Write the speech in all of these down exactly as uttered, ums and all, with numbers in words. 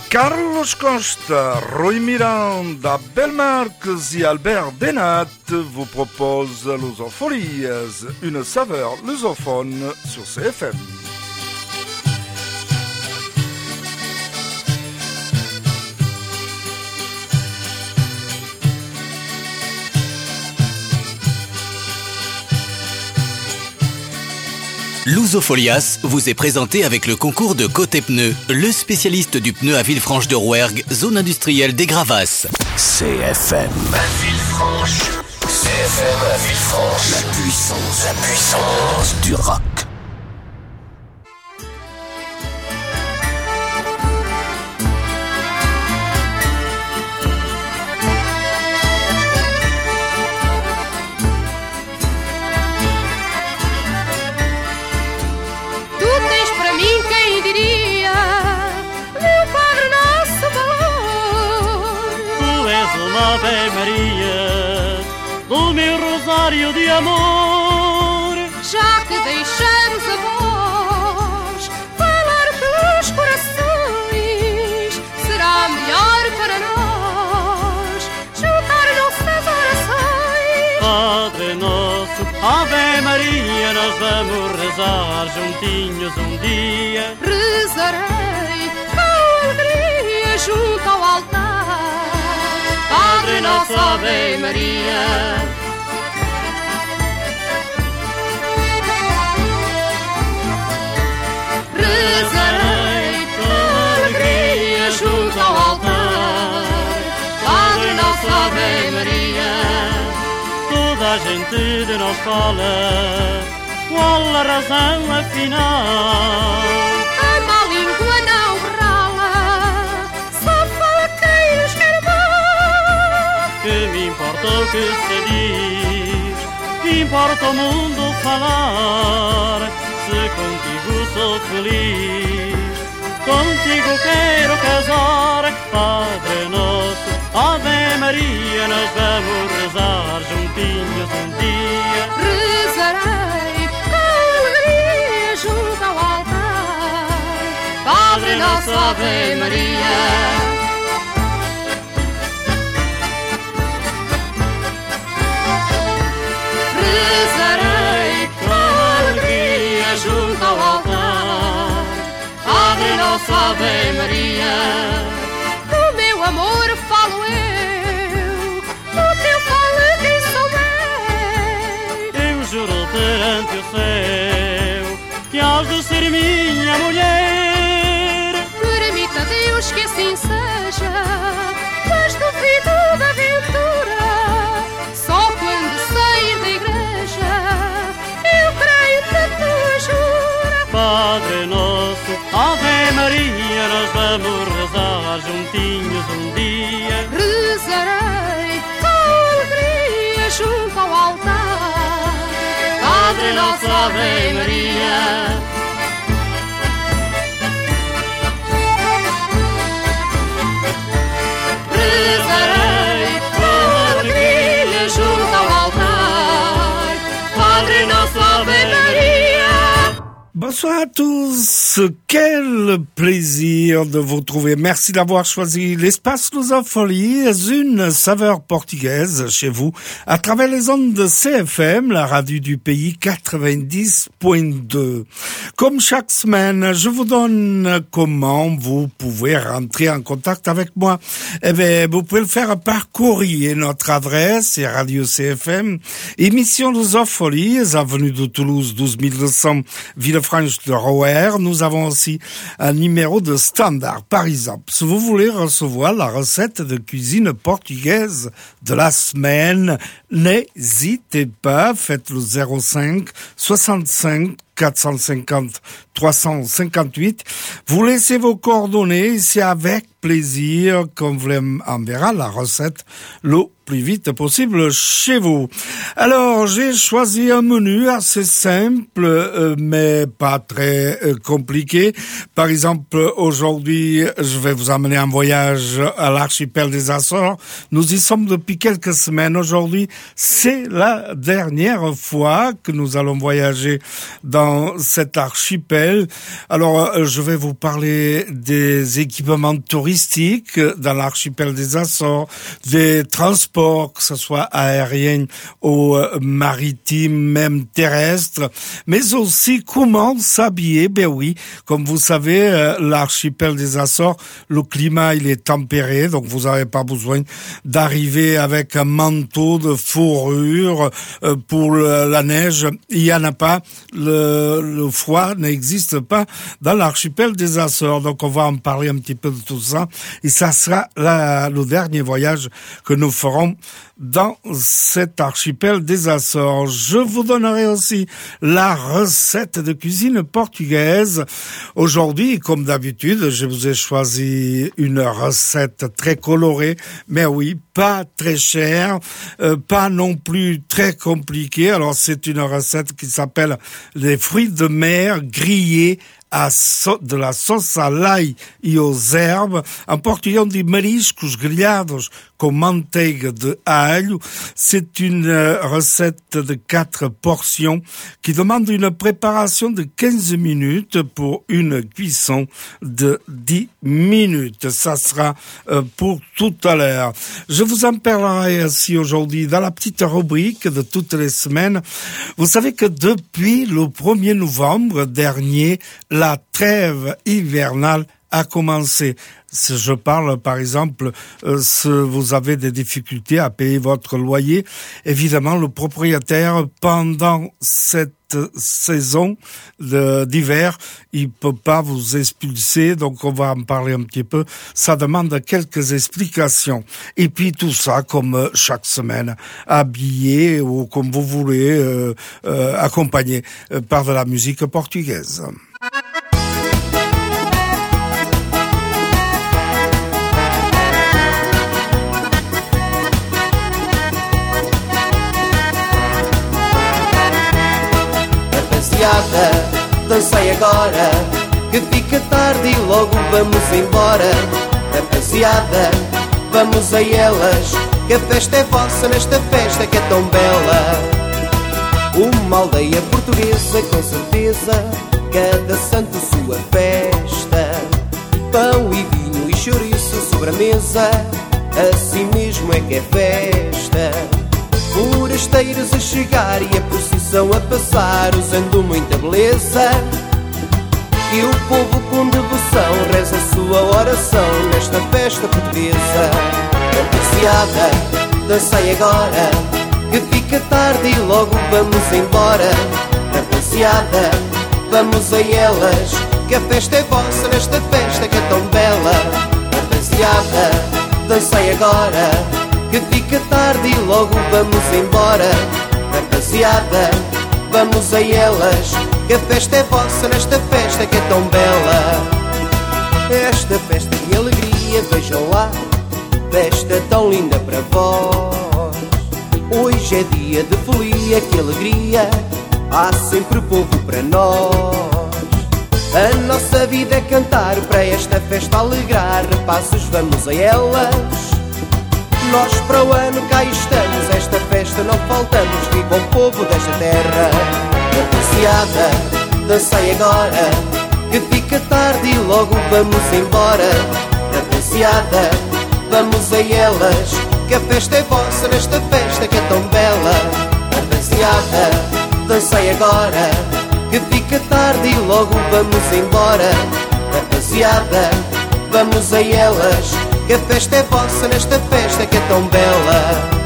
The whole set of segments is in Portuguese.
Carlos Costa, Rui Miranda, Belmarx et Albert Denat vous proposent Lusofolies, une saveur lusophone sur C F M. Lusofolias vous est présenté avec le concours de Côté Pneus, le spécialiste du pneu à Villefranche-de-Rouergue, zone industrielle des Gravasses. C F M. À Villefranche. C F M à Villefranche. La puissance, la puissance du rock. Ave Maria, do meu rosário de amor. Já que deixamos a voz falar pelos corações, será melhor para nós juntar nossas orações. Padre nosso, Ave Maria, nós vamos rezar juntinhos um dia. Rezarei com alegria junto ao altar. Padre nosso, Ave Maria. Rezarei com alegria junto ao altar. Padre nosso, Ave Maria. Toda a gente de nós fala, qual a razão afinal? A má língua não rala, só fala quem nos quer mal. Que me importa o que se diz, importa o mundo falar. Se contigo sou feliz, contigo quero casar. Padre nosso, Ave Maria, nós vamos rezar juntinhos um dia. Rezarei com alegria junto ao altar. Padre nosso, Ave Maria. Rezarei com alegria junto ao altar. Padre nosso, Ave Maria. Do meu amor falo eu, do teu falo quem souber. Eu juro perante o céu que hás de ser minha mulher. Permita Deus que assim seja, mas duvido da aventura. Só quando sair da igreja eu creio na tua jura. Padre nosso, Ave Maria, nós vamos rezar juntinhos um dia. Rezarei com alegria junto ao altar. Padre nosso, Ave Maria. Rezarei com alegria junto ao altar. Padre nosso, Ave Maria. Bonsoir à tous, quel plaisir de vous retrouver. Merci d'avoir choisi l'espace Lusofolies, une saveur portugaise chez vous, à travers les ondes de C F M, la radio du pays quatre-vingt-dix point deux. Comme chaque semaine, je vous donne comment vous pouvez rentrer en contact avec moi. Eh bien, vous pouvez le faire par courrier. Notre adresse est Radio C F M, émission Lusofolies, avenue de Toulouse, douze mille deux cents, Villefranche-de-Rouergue. Nous avons aussi un numéro de standard. Par exemple, si vous voulez recevoir la recette de cuisine portugaise de la semaine, n'hésitez pas, faites le zéro cinq soixante-cinq quatre cent cinquante trois cent cinquante-huit. Vous laissez vos coordonnées, c'est avec plaisir qu'on vous enverra la recette le plus vite possible chez vous. Alors, j'ai choisi un menu assez simple, euh, mais pas très euh, compliqué. Par exemple, aujourd'hui, je vais vous amener en voyage à l'archipel des Açores. Nous y sommes depuis quelques semaines. Aujourd'hui, c'est la dernière fois que nous allons voyager dans cet archipel. Alors, je vais vous parler des équipements touristiques dans l'archipel des Açores, des transports, que ce soit aériens ou maritimes, même terrestres, mais aussi comment s'habiller. Ben oui, comme vous savez, l'archipel des Açores, le climat, il est tempéré, donc vous n'avez pas besoin d'arriver avec un manteau de fourrure pour la neige. Il n'y en a pas. Le, le froid n'existe pas dans l'archipel des Açores. Donc, on va en parler un petit peu de tout ça. Et ça sera la, le dernier voyage que nous ferons dans cet archipel des Açores. Je vous donnerai aussi la recette de cuisine portugaise. Aujourd'hui, comme d'habitude, je vous ai choisi une recette très colorée, mais oui, pas très chère, euh, pas non plus très compliquée. Alors, c'est une recette qui s'appelle les fruits de mer grillés à so, de la sauce à l'ail e aux herbes. En portugais, on dit mariscos grelhados com manteiga de alho. C'est une euh, recette de quatre portions qui demande une préparation de quinze minutes pour une cuisson de dix minutes. Ça sera euh, pour tout à l'heure. Je vous en parlerai aussi aujourd'hui dans la petite rubrique de toutes les semaines. Vous savez que depuis le premier novembre dernier, la trêve hivernale a commencé. Si je parle, par exemple, euh, si vous avez des difficultés à payer votre loyer, évidemment, le propriétaire, pendant cette saison de, d'hiver, il peut pas vous expulser, donc on va en parler un petit peu. Ça demande quelques explications. Et puis tout ça, comme chaque semaine, habillé ou comme vous voulez, euh, euh, accompagné par de la musique portugaise. Dancei agora, que fica tarde e logo vamos embora. Rapaziada, vamos a elas, que a festa é vossa nesta festa que é tão bela. Uma aldeia portuguesa, com certeza, cada santo sua festa. Pão e vinho e chouriço sobre a mesa, assim mesmo é que é festa. Forasteiros a chegar e a procissão a passar, usando muita beleza. E o povo com devoção reza a sua oração nesta festa portuguesa. Rapaziada, dancei agora, que fica tarde e logo vamos embora. Rapaziada, vamos a elas, que a festa é vossa nesta festa que é tão bela. Rapaziada, dancei agora, que fica tarde e logo vamos embora. Rapaziada, vamos a elas, que a festa é vossa nesta festa que é tão bela. Esta festa de alegria, vejam lá, festa tão linda para vós. Hoje é dia de folia, que alegria, há sempre povo para nós. A nossa vida é cantar, para esta festa alegrar. Rapazes, vamos a elas, nós para o ano cá estamos, esta festa não faltamos, viva o povo desta terra. Rapaziada, dancei agora, que fica tarde e logo vamos embora. Rapaziada, vamos a elas, que a festa é vossa nesta festa que é tão bela. Rapaziada, dancei agora, que fica tarde e logo vamos embora. Rapaziada, vamos a elas, que a festa é vossa nesta festa que é tão bela.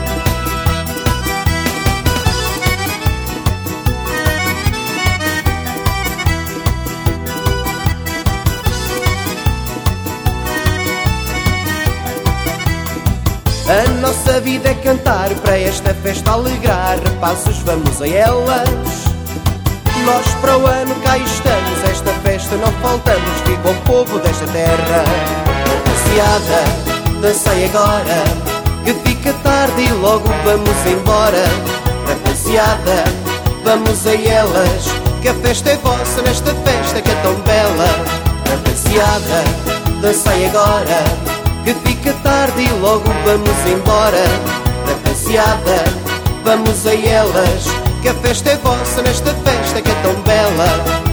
A nossa vida é cantar, para esta festa alegrar. Rapazes, vamos a elas, nós para o ano cá estamos, esta festa não faltamos, viva o povo desta terra. Rapaziada, dancei agora, que fica tarde tarde e logo vamos embora. Rapaziada, vamos a elas, que a festa é vossa nesta festa que é tão bela. Rapaziada, dançai agora, que fica tarde e logo vamos embora. Rapaziada, vamos a elas, que a festa é vossa nesta festa que é tão bela.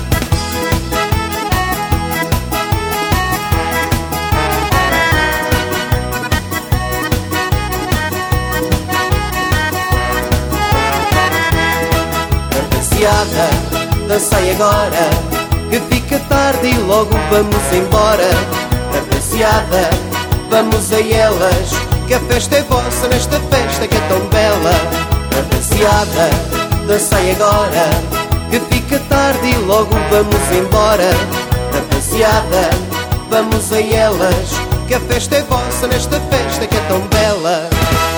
Rapaziada, dançai agora, que fica tarde e logo vamos embora. Rapaziada, vamos a elas, que a festa é vossa nesta festa que é tão bela. Rapaziada, dançai agora, que fica tarde e logo vamos embora. Rapaziada, vamos a elas, que a festa é vossa nesta festa que é tão bela.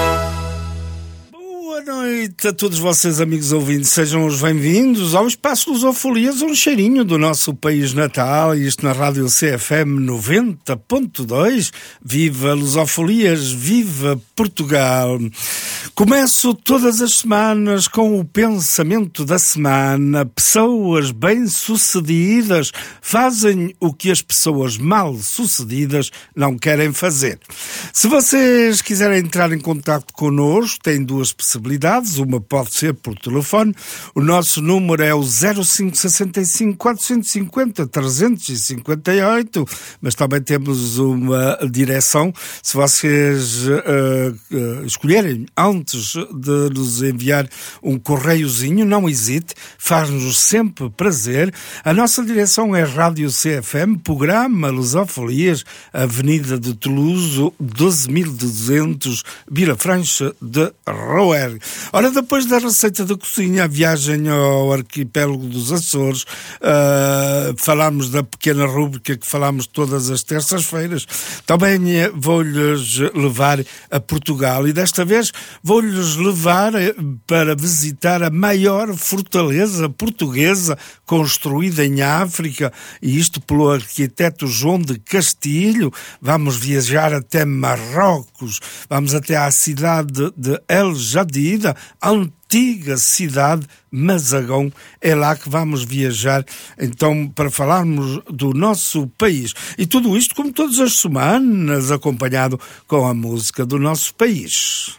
Boa noite a todos vocês, amigos ouvintes. Sejam os bem-vindos ao Espaço Lusofolias, um cheirinho do nosso país natal, isto na Rádio C F M noventa ponto dois. Viva Lusofolias, viva Portugal! Começo todas as semanas com o pensamento da semana. Pessoas bem-sucedidas fazem o que as pessoas mal-sucedidas não querem fazer. Se vocês quiserem entrar em contato connosco, têm duas possibilidades. Uma pode ser por telefone. O nosso número é o zero cinco seis cinco, quatro cinco zero, três cinco oito, mas também temos uma direção. Se vocês uh, uh, escolherem antes de nos enviar um correiozinho, não hesite, faz-nos sempre prazer. A nossa direção é Rádio C F M, Programa Lusofolias, Avenida de Toulouse, doze mil duzentos, Vila Franca de Rouergue. Ora, depois da receita da cozinha, a viagem ao arquipélago dos Açores, uh, falámos da pequena rúbrica que falámos todas as terças-feiras. Também vou-lhes levar a Portugal e desta vez vou-lhes levar para visitar a maior fortaleza portuguesa construída em África, e isto pelo arquiteto João de Castilho. Vamos viajar até Marrocos, vamos até à cidade de El Jadida, antiga cidade Mazagão. É lá que vamos viajar, então, para falarmos do nosso país. E tudo isto, como todas as semanas, acompanhado com a música do nosso país.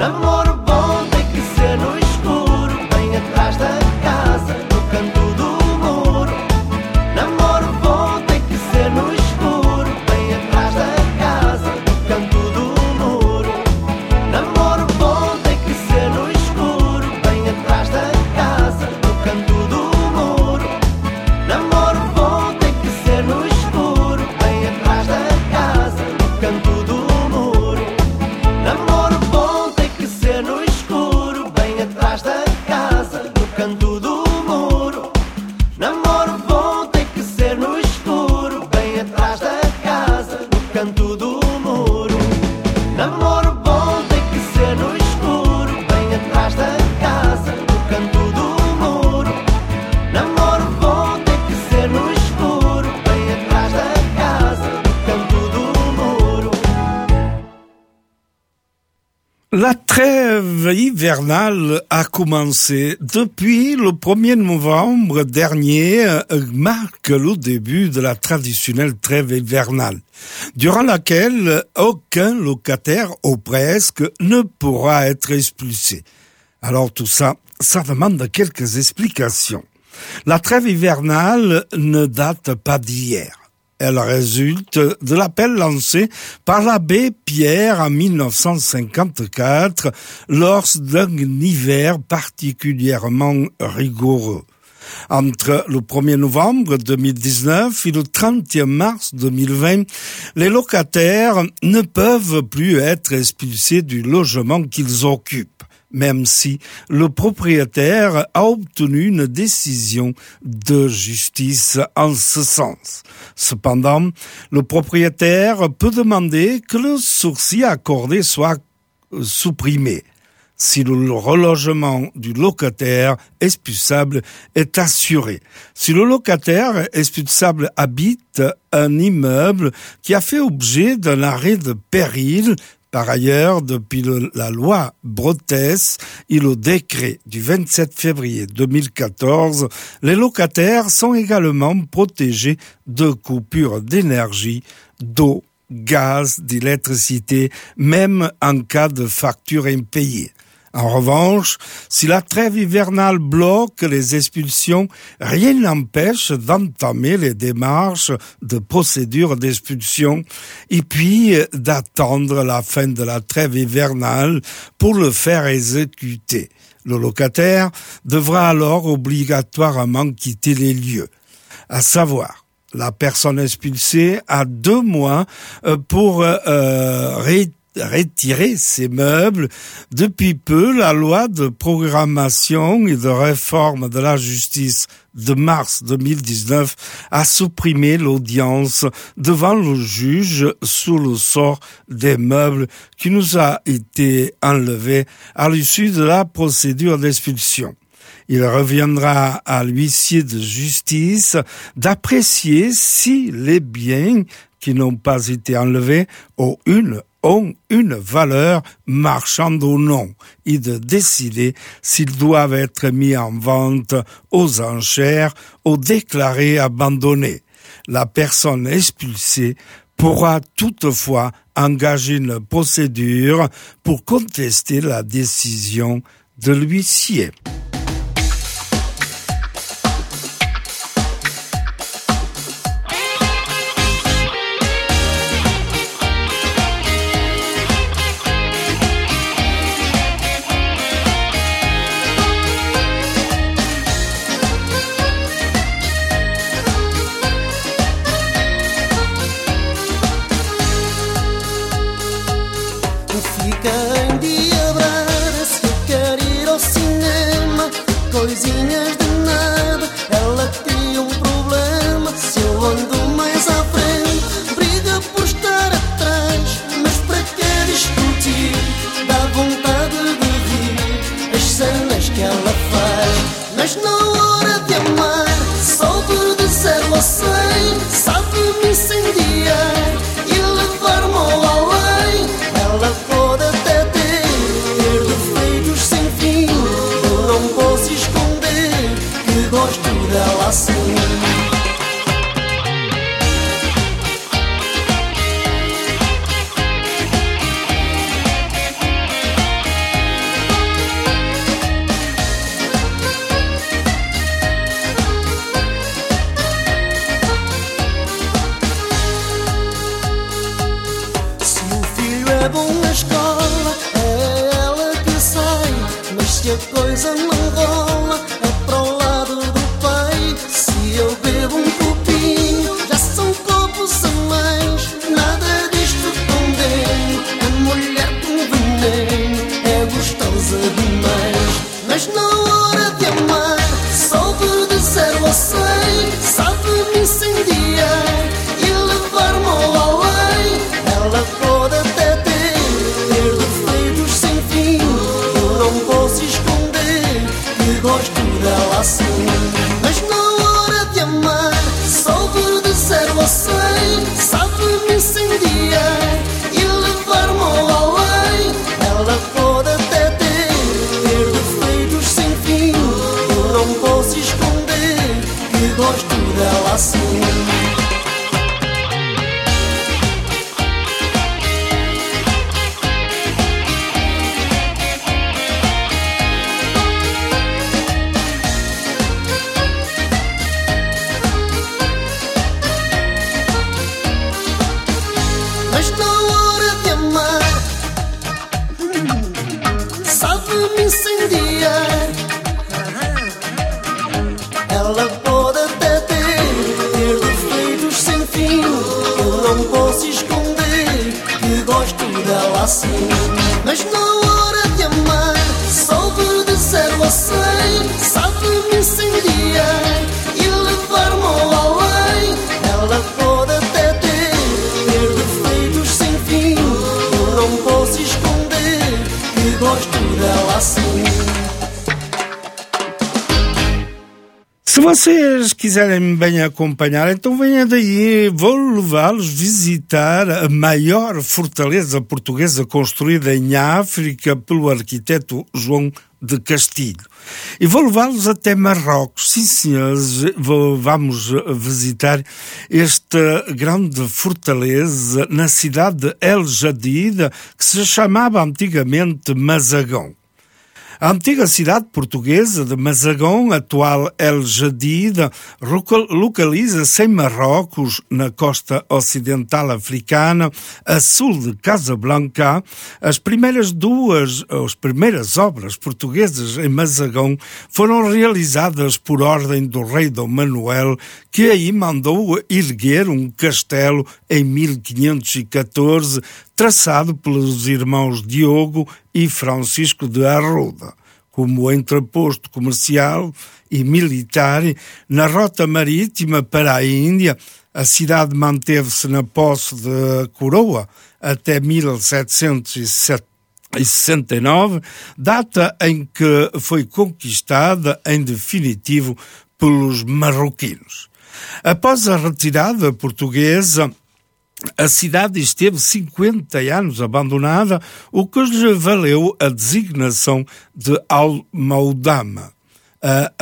Namoro bom tem que ser no escuro, bem atrás da casa, no canto do muro. Namoro bom tem que ser no escuro, bem atrás da casa, no canto do muro. Namoro bom tem que ser no escuro, bem atrás da casa, no canto do muro. Namoro bom tem que ser no escuro, bem atrás da casa, no canto do muro. Namoro bom tem que ser no escuro, bem atrás da casa, no canto do muro. Namoro bom tem que ser no escuro, bem atrás da casa, no canto do muro. Namoro bom tem que ser no escuro, bem atrás da casa, no canto do muro. Namoro bom tem que ser no escuro, bem atrás da casa, no canto do muro. La trêve hivernale a commencé depuis le premier novembre dernier, euh, marque le début de la traditionnelle trêve hivernale, durant laquelle aucun locataire, ou presque, ne pourra être expulsé. Alors tout ça, ça demande quelques explications. La trêve hivernale ne date pas d'hier. Elle résulte de l'appel lancé par l'abbé Pierre en mille neuf cent cinquante-quatre lors d'un hiver particulièrement rigoureux. Entre le premier novembre deux mille dix-neuf et le trente et un mars deux mille vingt, les locataires ne peuvent plus être expulsés du logement qu'ils occupent, même si le propriétaire a obtenu une décision de justice en ce sens. Cependant, le propriétaire peut demander que le sursis accordé soit supprimé si le relogement du locataire expulsable est assuré. Si le locataire expulsable habite un immeuble qui a fait objet d'un arrêt de péril. Par ailleurs, depuis le, la loi Brotès et le décret du vingt-sept février deux mille quatorze, les locataires sont également protégés de coupures d'énergie, d'eau, gaz, d'électricité, même en cas de facture impayée. En revanche, si la trêve hivernale bloque les expulsions, rien n'empêche d'entamer les démarches de procédure d'expulsion et puis d'attendre la fin de la trêve hivernale pour le faire exécuter. Le locataire devra alors obligatoirement quitter les lieux. À savoir, la personne expulsée a deux mois pour euh, ré- retirer ses meubles. Depuis peu, la loi de programmation et de réforme de la justice de mars deux mille dix-neuf a supprimé l'audience devant le juge sous le sort des meubles qui nous a été enlevé à l'issue de la procédure d'expulsion. Il reviendra à l'huissier de justice d'apprécier si les biens qui n'ont pas été enlevés ont une ont une valeur marchande ou non, et de décider s'ils doivent être mis en vente aux enchères ou déclarés abandonnés. La personne expulsée pourra toutefois engager une procédure pour contester la décision de l'huissier. Coisinhas de nada, ela tem um problema. Se eu ando mais à frente, briga por estar atrás. Mas para que discutir? Dá vontade de rir as cenas que ela faz. Mas na hora de amar, sobe de zero a cem. Sabe-me incendiar e levar-me ao além. Ela pode até ter, ter defeitos sem fim. Eu não posso esconder que gosto dela assim. se a coisa não rola, é para o lado do pai. Se eu bebo um copinho, já são copos a mais. Nada disto condeno, a mulher com veneno é gostosa demais. Mas na hora de amar, soube de zero a cem, sabe-me incendiar e levar-me ao além. Ela pode até ter, ter defeitos sem fim, eu não posso esconder que gosto dela assim. Mas na hora de amar, soube de zero a cem, sabe-me incendiar e levar-me ao além. Ela pode até ter, ter defeitos sem fim, eu não posso esconder que gosto dela assim. Mas na hora de amar, sabe-me incendiar. Ela pode até ter, ter defeitos sem fim, eu não posso esconder que gosto dela assim. Mas na hora de amar, soube de zero a cem, sabe-me incendiar e levar-me ao além. Ela pode até ter, ter defeitos sem fim, eu não posso esconder que gosto dela assim. Se vocês quiserem bem acompanhar, então venha daí, vou levá-los visitar a maior fortaleza portuguesa construída em África pelo arquiteto João de Castilho. E vou levá-los até Marrocos. Sim, senhores, vou, vamos visitar esta grande fortaleza na cidade de El Jadida, que se chamava antigamente Mazagão. A antiga cidade portuguesa de Mazagão, atual El Jadida, localiza-se em Marrocos, na costa ocidental africana, a sul de Casablanca. As primeiras duas, as primeiras obras portuguesas em Mazagão foram realizadas por ordem do rei Dom Manuel, que aí mandou erguer um castelo em mil quinhentos e catorze, traçado pelos irmãos Diogo e Francisco de Arruda, como entreposto comercial e militar na rota marítima para a Índia. A cidade manteve-se na posse da coroa até mil setecentos e sessenta e nove, data em que foi conquistada em definitivo pelos marroquinos. Após a retirada portuguesa, a cidade esteve cinquenta anos abandonada, o que lhe valeu a designação de Al-Maudama, a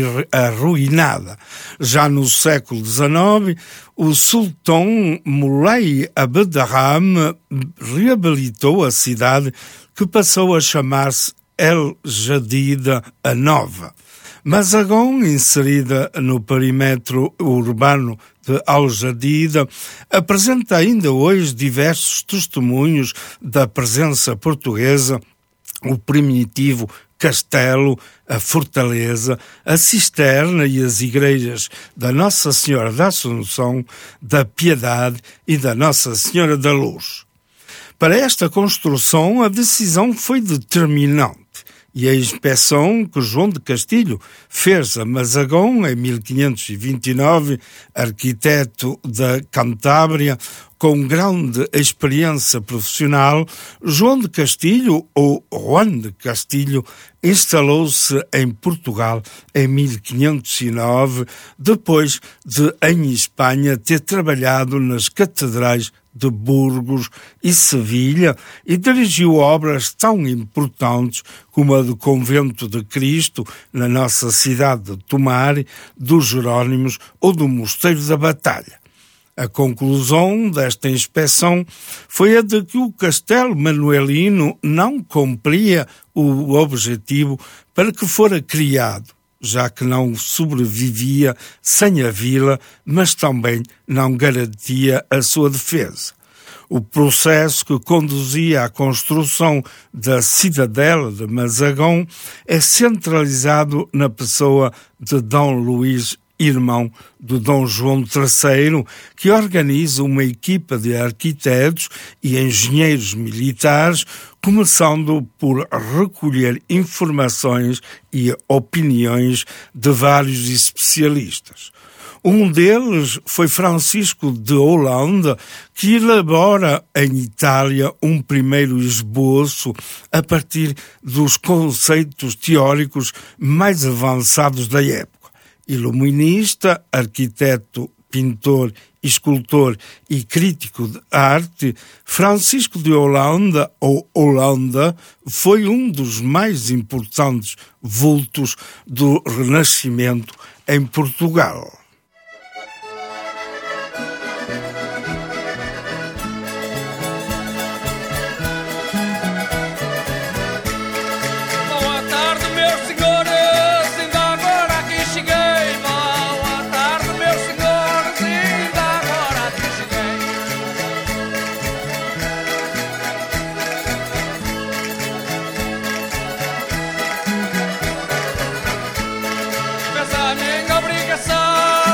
arruinada. Já no século dezenove, o sultão Moulay Abdelrahman reabilitou a cidade, que passou a chamar-se El Jadida a Nova. Mazagão, inserida no perímetro urbano de Al Jadida, apresenta ainda hoje diversos testemunhos da presença portuguesa: o primitivo castelo, a fortaleza, a cisterna e as igrejas da Nossa Senhora da Assunção, da Piedade e da Nossa Senhora da Luz. Para esta construção, a decisão foi determinante, e a inspeção que João de Castilho fez a Mazagão em mil quinhentos e vinte e nove, arquiteto da Cantábria, com grande experiência profissional, João de Castilho, ou Juan de Castilho, instalou-se em Portugal em mil quinhentos e nove, depois de, em Espanha, ter trabalhado nas catedrais de Burgos e Sevilha e dirigiu obras tão importantes como a do Convento de Cristo na nossa cidade de Tomar, dos Jerónimos ou do Mosteiro da Batalha. A conclusão desta inspeção foi a de que o castelo manuelino não cumpria o objetivo para que fora criado, já que não sobrevivia sem a vila, mas também não garantia a sua defesa. O processo que conduzia à construção da cidadela de Mazagon é centralizado na pessoa de Dom Luís, irmão de Dom João terceiro, que organiza uma equipa de arquitetos e engenheiros militares, começando por recolher informações e opiniões de vários especialistas. Um deles foi Francisco de Holanda, que elabora em Itália um primeiro esboço a partir dos conceitos teóricos mais avançados da época. Iluminista, arquiteto, pintor, escultor e crítico de arte, Francisco de Holanda, ou Holanda, foi um dos mais importantes vultos do Renascimento em Portugal. Minha obrigação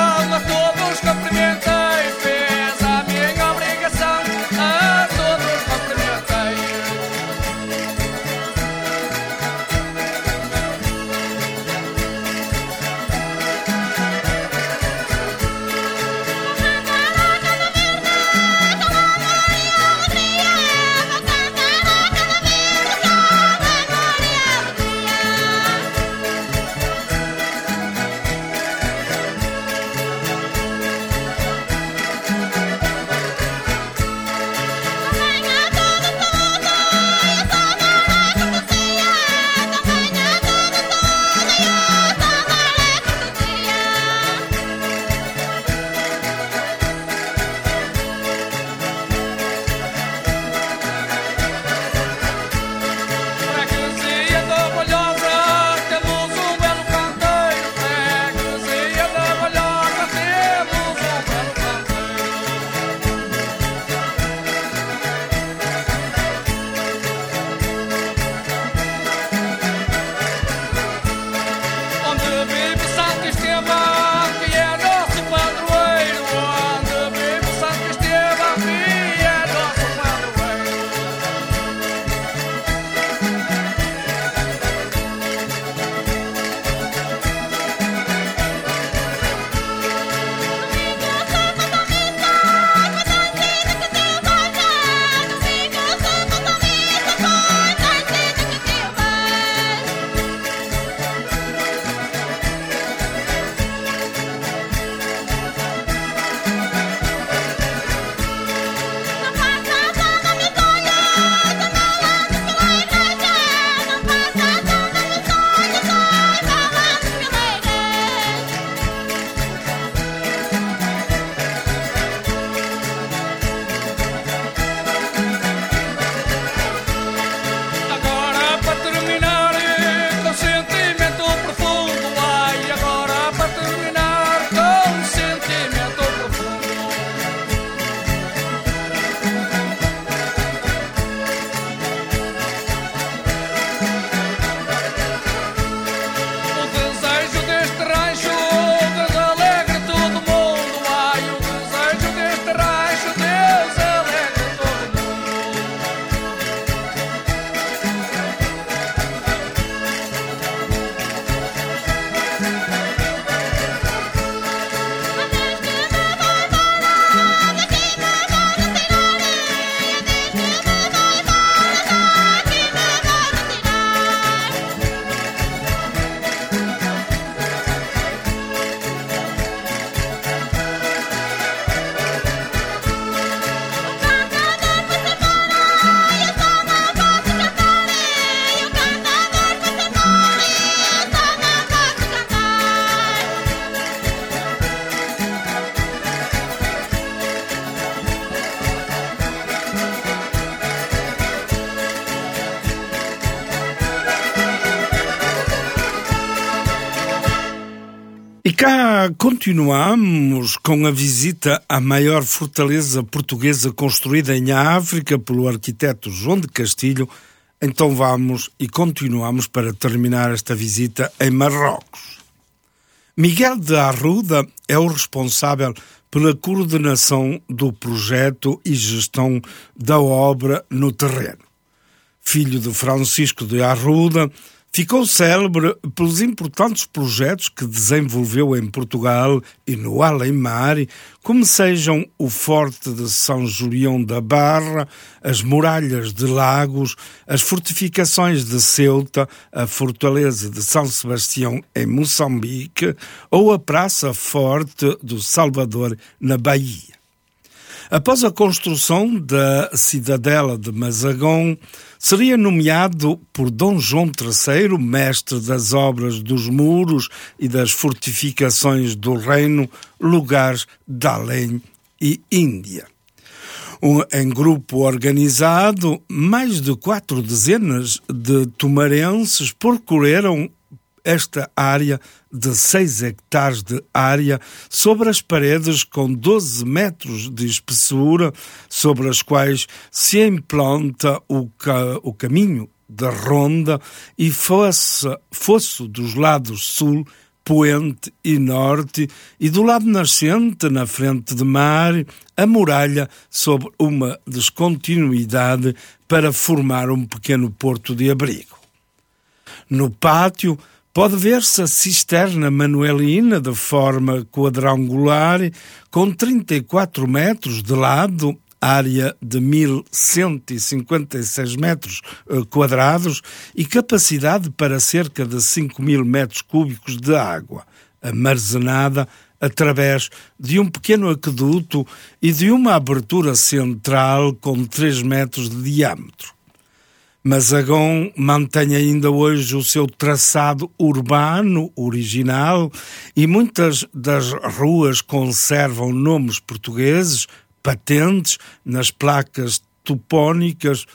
E cá continuamos com a visita à maior fortaleza portuguesa construída em África pelo arquiteto João de Castilho. Então vamos e continuamos para terminar esta visita em Marrocos. Miguel de Arruda é o responsável pela coordenação do projeto e gestão da obra no terreno. Filho de Francisco de Arruda, ficou célebre pelos importantes projetos que desenvolveu em Portugal e no além-mar, como sejam o Forte de São Julião da Barra, as muralhas de Lagos, as fortificações de Ceuta, a Fortaleza de São Sebastião em Moçambique ou a Praça Forte do Salvador na Bahia. Após a construção da cidadela de Mazagão, seria nomeado por Dom João terceiro, mestre das obras dos muros e das fortificações do reino, lugares de Além e Índia. Um, em grupo organizado, mais de quatro dezenas de tomarenses percorreram esta área de seis hectares de área, sobre as paredes com doze metros de espessura, sobre as quais se implanta o, ca, o caminho da ronda e fosse, fosso dos lados sul, poente e norte, e do lado nascente, na frente de mar, a muralha sobre uma descontinuidade para formar um pequeno porto de abrigo. No pátio, pode ver-se a cisterna manuelina de forma quadrangular, com trinta e quatro metros de lado, área de mil cento e cinquenta e seis metros quadrados e capacidade para cerca de cinco mil metros cúbicos de água, armazenada através de um pequeno aqueduto e de uma abertura central com três metros de diâmetro. Mazagão mantém ainda hoje o seu traçado urbano original e muitas das ruas conservam nomes portugueses patentes nas placas topónicas,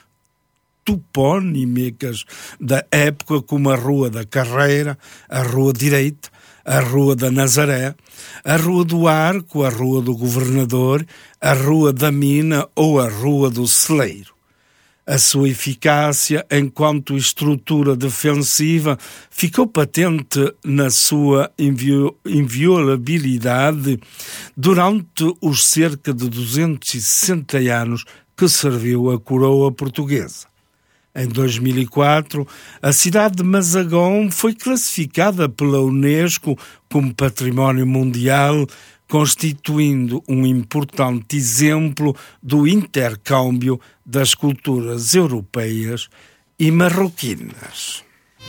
topónimicas da época, como a Rua da Carreira, a Rua Direita, a Rua da Nazaré, a Rua do Arco, a Rua do Governador, a Rua da Mina ou a Rua do Celeiro. A sua eficácia enquanto estrutura defensiva ficou patente na sua invio- inviolabilidade durante os cerca de duzentos e sessenta anos que serviu a coroa portuguesa. Em dois mil e quatro, a cidade de Mazagão foi classificada pela Unesco como Património Mundial, constituindo um importante exemplo do intercâmbio das culturas europeias e marroquinas.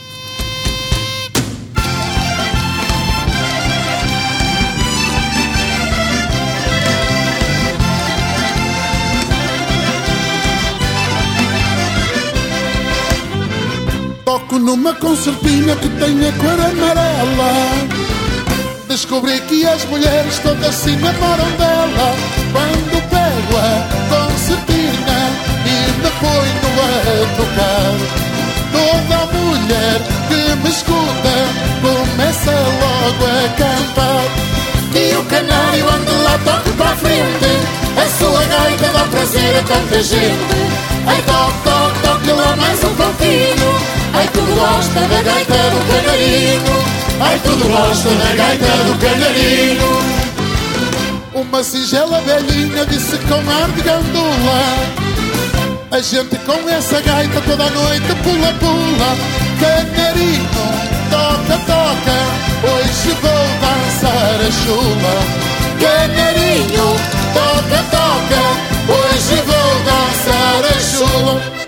Toco numa concertina que tem a cor amarela. Descobri que as mulheres todas se namoram dela. Quando pego a concertina e me ponho a tocar, toda mulher que me escuta começa logo a cantar. E o canário anda lá, toque para a frente, a sua gaita dá prazer a tanta gente. Ai, toque, toque, toque lá mais um pouquinho. Ai, tudo gosta da gaita do canarinho. Ai, tudo gosta da gaita do canarinho. Uma singela velhinha disse com ar de gandula: a gente com essa gaita toda a noite pula, pula. Canarinho, toca, toca, hoje vou dançar a chula. Canarinho, toca, toca, hoje vou dançar a chula.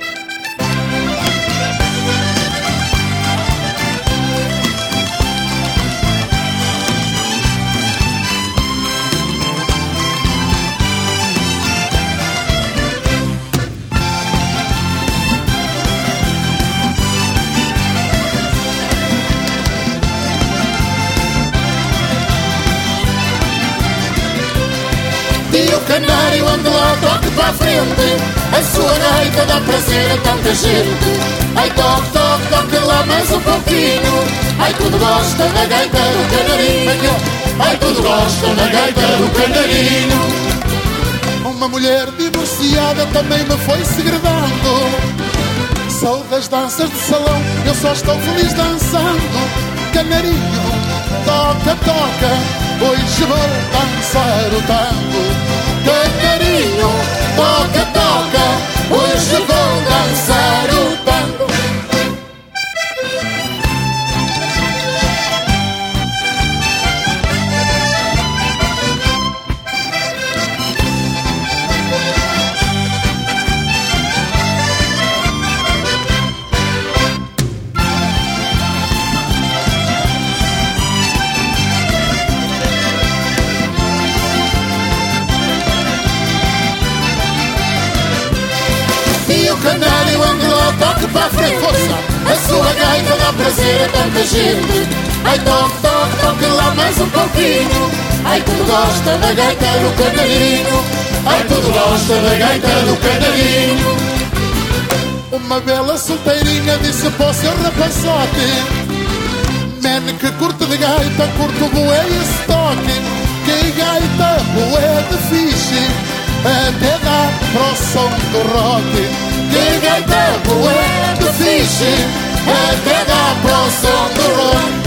E o canário anda lá, toque para a frente, a sua gaita dá prazer a tanta gente. Ai, toque, toque, toque lá mais um pouquinho. Ai, tudo gosta da gaita do canarinho. ai tudo gosta da gaita do canarinho. Uma mulher divorciada também me foi segredando. Sou das danças de salão, eu só estou feliz dançando. Canarinho, toca, toca, hoje vou dançar o tango. Canarinho, toca, toca, hoje vou dançar o tango. Canário anda toque para a frente, força. A sua gaita dá prazer a tanta gente. Ai, toque, toque, toque lá mais um pouquinho. Ai, tudo gosta da gaita do canarinho. Ai, tudo gosta da gaita do canarinho. Uma bela solteirinha disse para o seu rapazote: man, que curto de gaita, curto bué e esse toque. Que gaita bué de fixe, até dá para o som do rock. Que gaita bué de fixe, até dá para o som do rock.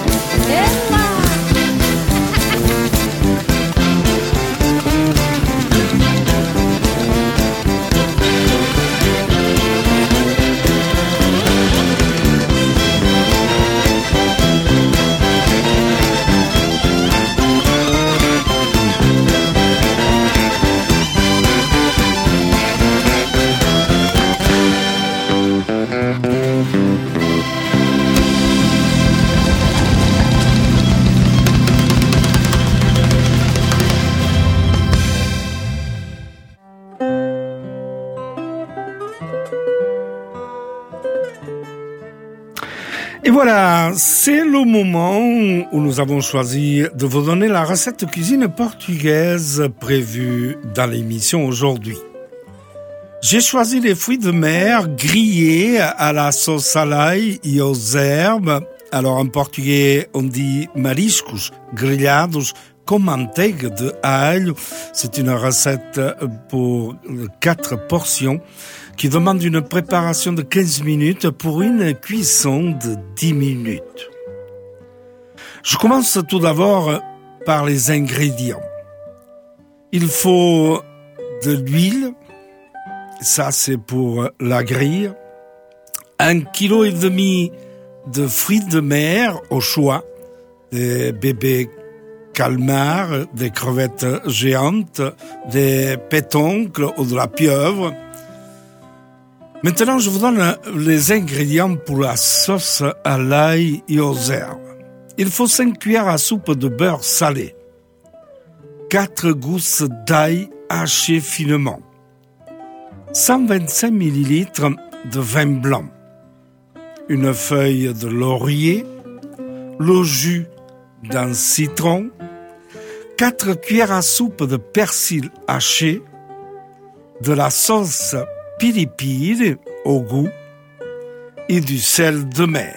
Et voilà, c'est le moment où nous avons choisi de vous donner la recette de cuisine portugaise prévue dans l'émission aujourd'hui. J'ai choisi les fruits de mer grillés à la sauce à l'ail et aux herbes. Alors en portugais, on dit mariscos grillados com manteiga de alho. C'est une recette pour quatre portions qui demande une préparation de quinze minutes pour une cuisson de dix minutes. Je commence tout d'abord par les ingrédients. Il faut de l'huile, ça c'est pour la grille, un kilo et demi de fruits de mer au choix, des bébés calmars, des crevettes géantes, des pétoncles ou de la pieuvre. Maintenant, je vous donne les ingrédients pour la sauce à l'ail et aux herbes. Il faut cinq cuillères à soupe de beurre salé, quatre gousses d'ail hachées finement, cent vingt-cinq millilitres de vin blanc, une feuille de laurier, le jus d'un citron, quatre cuillères à soupe de persil haché, de la sauce piripiri au goût et du sel de mer.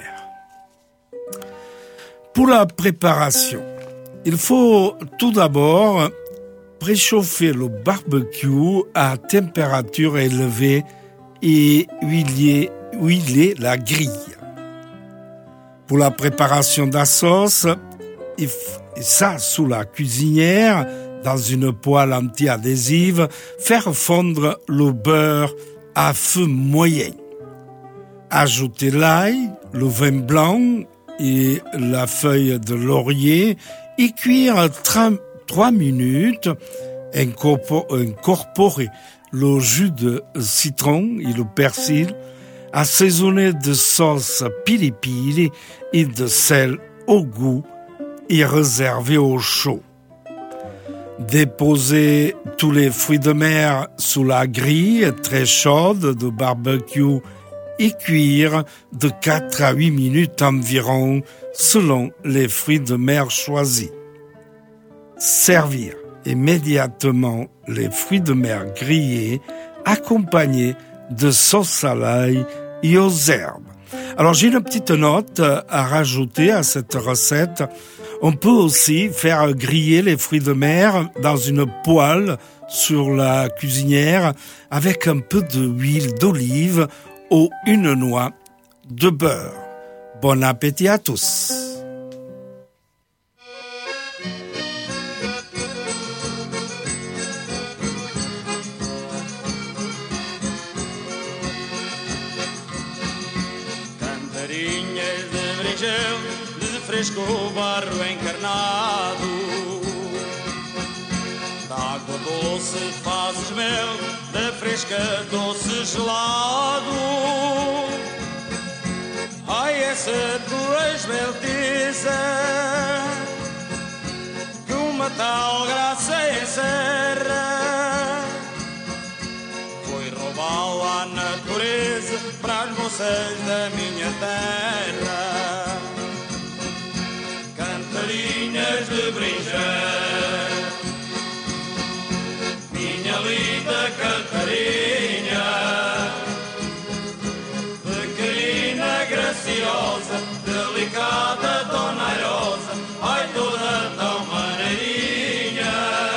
Pour la préparation, il faut tout d'abord préchauffer le barbecue à température élevée et huiler, huiler la grille. Pour la préparation de la sauce, et ça sous la cuisinière, dans une poêle anti-adhésive, faire fondre le beurre à feu moyen. Ajouter l'ail, le vin blanc et la feuille de laurier et cuire trois minutes. Incorporer le jus de citron et le persil, assaisonner de sauce piripiri et de sel au goût et réserver au chaud. Déposer tous les fruits de mer sous la grille très chaude de barbecue et cuire de quatre à huit minutes environ selon les fruits de mer choisis. Servir immédiatement les fruits de mer grillés accompagnés de sauce à l'ail et aux herbes. Alors j'ai une petite note à rajouter à cette recette. On peut aussi faire griller les fruits de mer dans une poêle sur la cuisinière avec un peu d'huile d'olive ou une noix de beurre. Bon appétit à tous. Cantarinhas de brinjel, de fresco barro encarnado, d'água doce fazes mel, da fresca doce gelado. Ai, essa tua esbelteza, que uma tal graça encerra, foi roubá-la à natureza para as moças da minha terra. Cantarinhas de brinjel, minha linda cantarinha, pequenina, graciosa, delicada, dona airosa, ai toda tão maneirinha.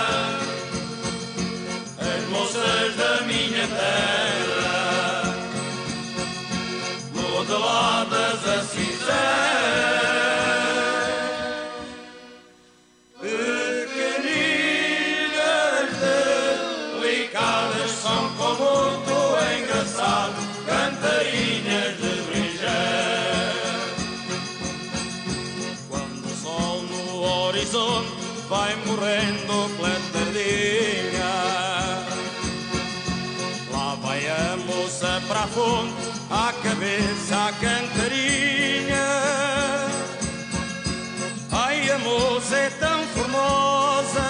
As moças da minha terra, modeladas a cinzel, são como tu engraçado, cantarinhas de brinjel. Quando o sol no horizonte vai morrendo pela tardinha, lá vai a moça para a fonte, à cabeça a cantarinha. Ai, a moça é tão formosa,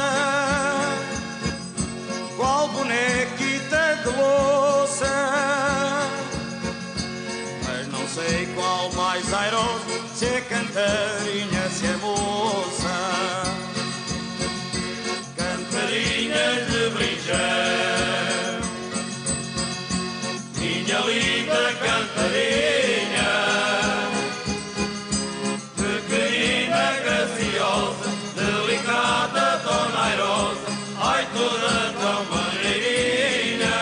qual bonequita de louça, mas não sei qual mais airosa, se é cantarinha, se é moça. Cantarinhas de brinjel, minha linda cantarinha, pequenina, graciosa, delicada, dona airosa, ai toda tão maneirinha.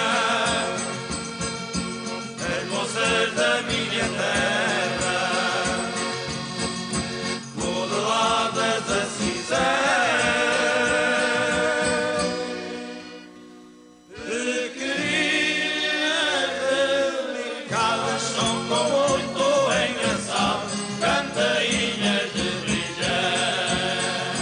As moças da minha terra, modeladas a cinzel, pequeninas, delicadas, são com muito engraçado, cantarinhas de brinjel.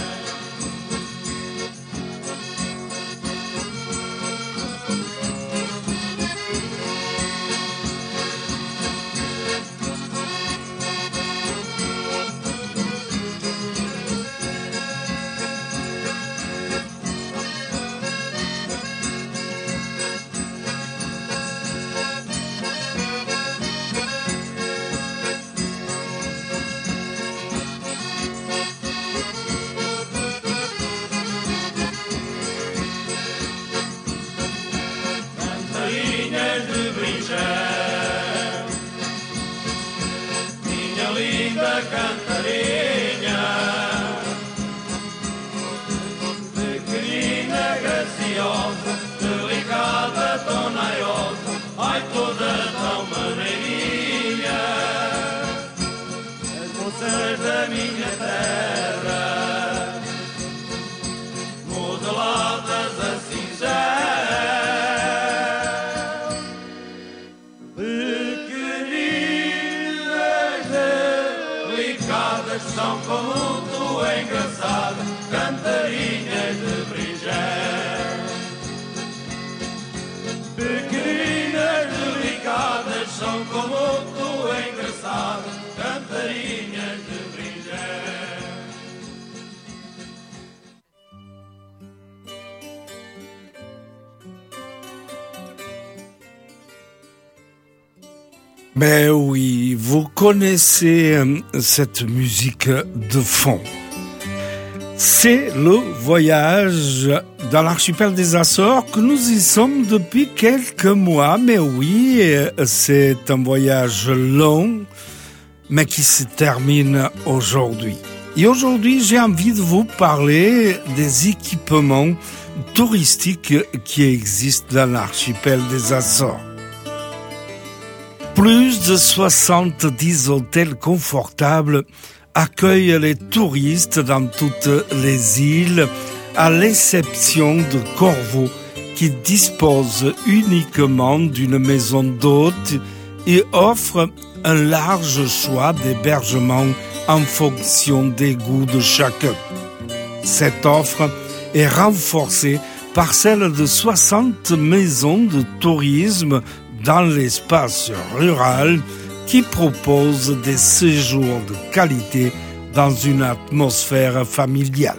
Cantarinhas de brinjel, minha linda cantarinha, pequenina, graciosa, delicada, dona airosa, ai toda tão maneirinha. As moças da minha terra, modeladas a cinzel, são como tu engraçada, cantarinhas de brinjel. Pequeninas, delicadas, são como tu engraçada, cantarinhas de brinjel. Ben oui, vous connaissez cette musique de fond. C'est le voyage dans l'archipel des Açores que nous y sommes depuis quelques mois. Mais oui, c'est un voyage long mais qui se termine aujourd'hui. Et aujourd'hui, j'ai envie de vous parler des équipements touristiques qui existent dans l'archipel des Açores. Plus de soixante-dix hôtels confortables accueillent les touristes dans toutes les îles, à l'exception de Corvo, qui dispose uniquement d'une maison d'hôtes et offre un large choix d'hébergement en fonction des goûts de chacun. Cette offre est renforcée par celle de soixante maisons de tourisme dans l'espace rural qui proposent des séjours de qualité dans une atmosphère familiale.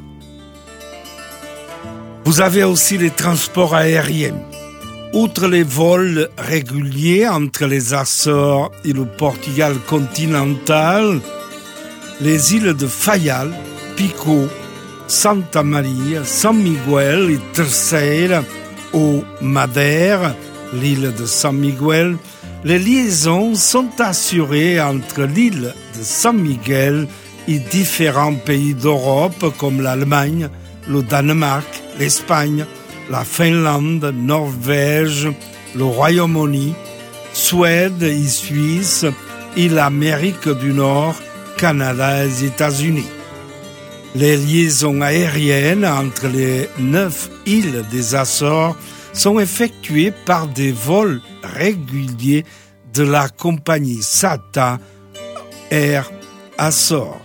Vous avez aussi les transports aériens. Outre les vols réguliers entre les Açores et le Portugal continental, les îles de Faial, Pico, Santa Maria, San Miguel et Terceira, ou Madère, l'île de San Miguel, les liaisons sont assurées entre l'île de San Miguel et différents pays d'Europe comme l'Allemagne, le Danemark, l'Espagne, la Finlande, Norvège, le Royaume-Uni, Suède et Suisse et l'Amérique du Nord, Canada et les États-Unis. Les liaisons aériennes entre les neuf îles des Açores sont effectuées par des vols réguliers de la compagnie SATA Air Açores.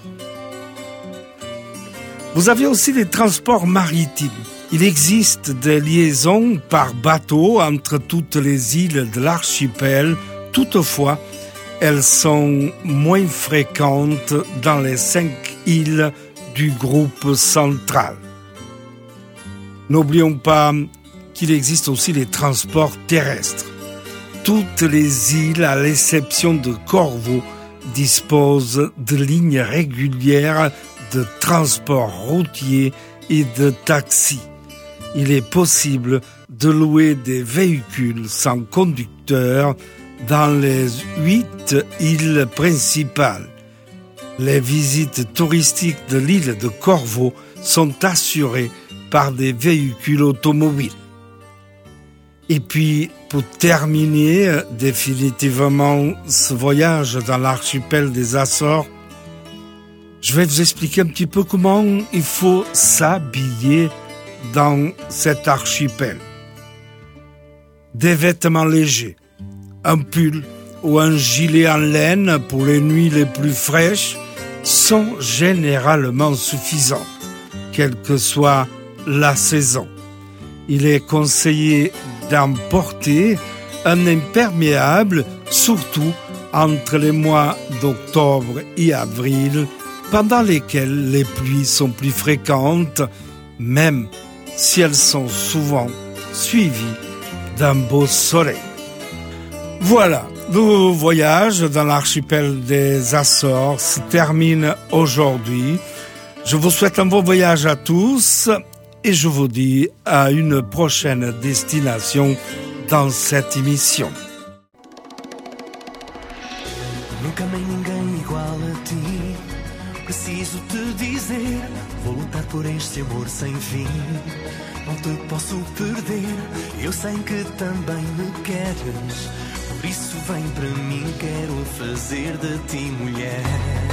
Vous avez aussi les transports maritimes. Il existe des liaisons par bateau entre toutes les îles de l'archipel. Toutefois, elles sont moins fréquentes dans les cinq îles du groupe central. N'oublions pas qu'il existe aussi les transports terrestres. Toutes les îles, à l'exception de Corvo, disposent de lignes régulières de transport routier et de taxis. Il est possible de louer des véhicules sans conducteur dans les huit îles principales. Les visites touristiques de l'île de Corvo sont assurées par des véhicules automobiles. Et puis, pour terminer définitivement ce voyage dans l'archipel des Açores, je vais vous expliquer un petit peu comment il faut s'habiller dans cet archipel. Des vêtements légers, un pull ou un gilet en laine pour les nuits les plus fraîches sont généralement suffisants, quelle que soit la saison. Il est conseillé d'emporter un imperméable, surtout entre les mois d'octobre et avril, pendant lesquels les pluies sont plus fréquentes, même si elles sont souvent suivies d'un beau soleil. Voilà, le voyage dans l'archipel des Açores se termine aujourd'hui. Je vous souhaite un bon voyage à tous et je vous dis à une prochaine destination dans cette émission. Nunca amei ninguém igual a ti. Preciso te dizer, vou lutar por este amor sem fim. Não te posso perder, eu sei que também me queres. Por isso vem para mim, quero fazer de ti mulher.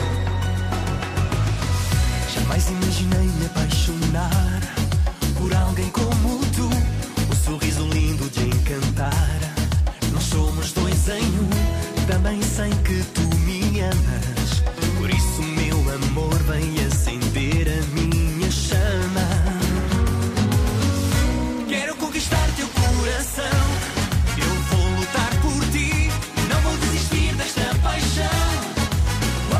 Jamais imaginei me apaixonar por alguém como tu. O sorriso lindo de encantar. Nós somos dois em um, também sei que tu me amas. Por isso meu amor vem acender a minha chama. Quero conquistar teu coração. Eu vou lutar por ti, não vou desistir desta paixão.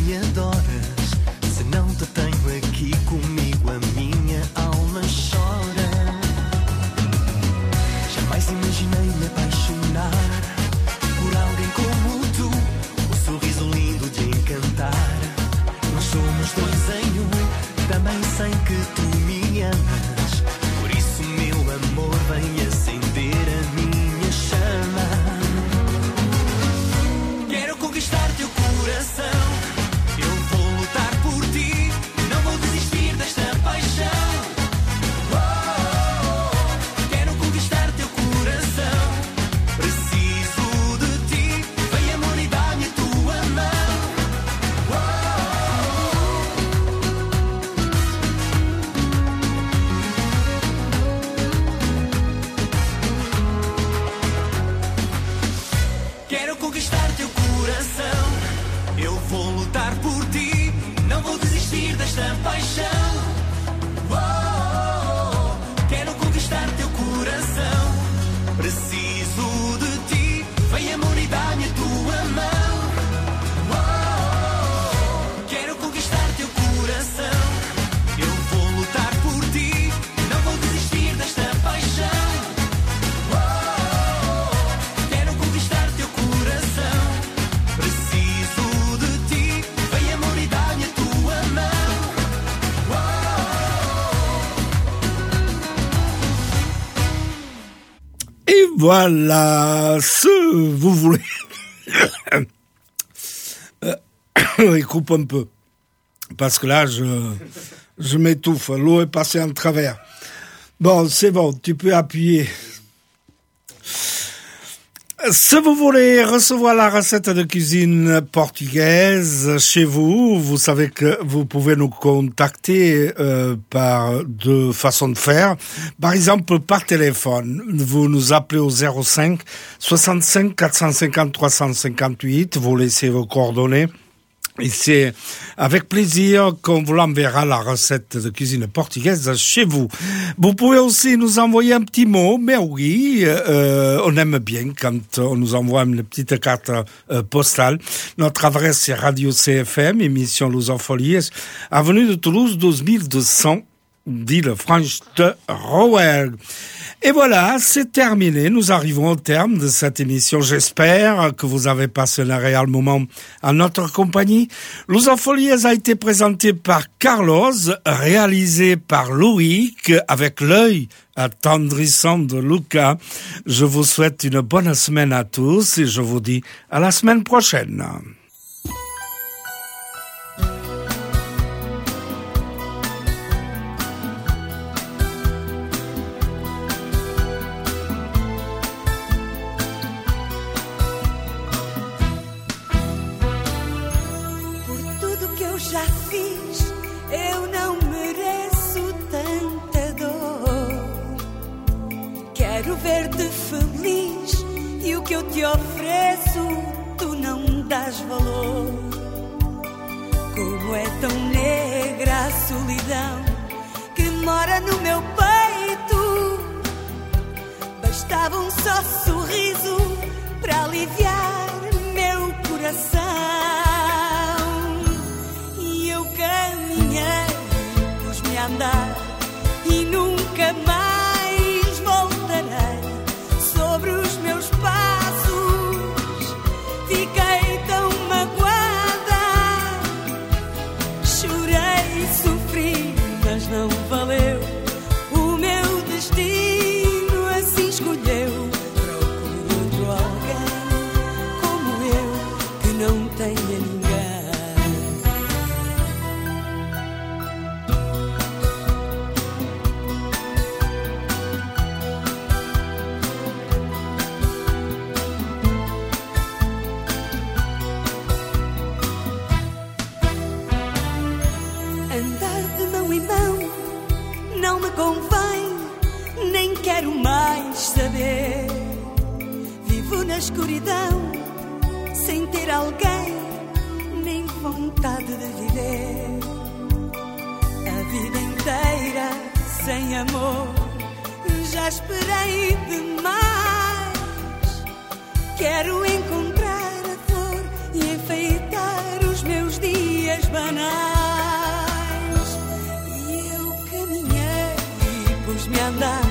me adoras. Se não te tenho aqui comigo, a minha alma chora. Jamais imaginei me apaixonar por alguém como tu, o sorriso lindo de encantar. Nós somos dois em um, também sei que tu me amas. Por isso, meu amor, vem acender a minha chama. Quero conquistar teu coração. Eu vou lutar por ti, não vou desistir desta paixão. Oh, oh, oh. Quero conquistar teu coração. Preciso de ti, vem amor e dá-me a tua mão. Oh, oh. Quero conquistar teu coração. Eu vou lutar por ti, não vou desistir desta paixão. Oh, oh, oh. Quero conquistar teu coração. Preciso de ti, vem amor e dá-me a tua mão. Oh, oh, oh. Quero conquistar teu coração. Eu vou lutar por ti, não vou desistir desta paixão. Oh, oh, oh. Quero conquistar teu coração. Preciso de ti, vem amor e dá-me a tua mão. Oh, oh. Et voilà, si vous voulez. Il coupe un peu. Parce que là, je, je m'étouffe. L'eau est passée en travers. Bon, c'est bon, tu peux appuyer. Si vous voulez recevoir la recette de cuisine portugaise chez vous, vous savez que vous pouvez nous contacter euh, par deux façons de faire. Par exemple, par téléphone, vous nous appelez au zéro cinq soixante-cinq quatre cent cinquante trois cent cinquante-huit, vous laissez vos coordonnées. Et c'est avec plaisir qu'on vous l'enverra, la recette de cuisine portugaise chez vous. Vous pouvez aussi nous envoyer un petit mot, mais oui, euh, on aime bien quand on nous envoie une petite carte euh, postale. Notre adresse c'est Radio C F M, émission Lusofolies, avenue de Toulouse douze mille deux cents, Villefranche de Rouergue. Et voilà, c'est terminé. Nous arrivons au terme de cette émission. J'espère que vous avez passé un agréable moment en notre compagnie. Lusofolies a été présenté par Carlos, réalisé par Loïc, avec l'œil attendrissant de Lucas. Je vous souhaite une bonne semaine à tous et je vous dis à la semaine prochaine. Que eu te ofereço, tu não dás valor. Como é tão negra a solidão que mora no meu peito. Bastava um só sorriso para aliviar meu coração. E eu caminhei, pus-me a andar e nunca mais voltarei sobre os meus passos. Fiquei tão magoada, chorei e sofri, mas não valeu. O meu destino assim escolheu. Procuro outro alguém como eu, que não tenha ninguém. Convém, nem quero mais saber. Vivo na escuridão, sem ter alguém, nem vontade de viver. A vida inteira sem amor, já esperei demais. Quero encontrar a flor e enfeitar os meus dias. dias banais. E eu caminhei e pus-me a andar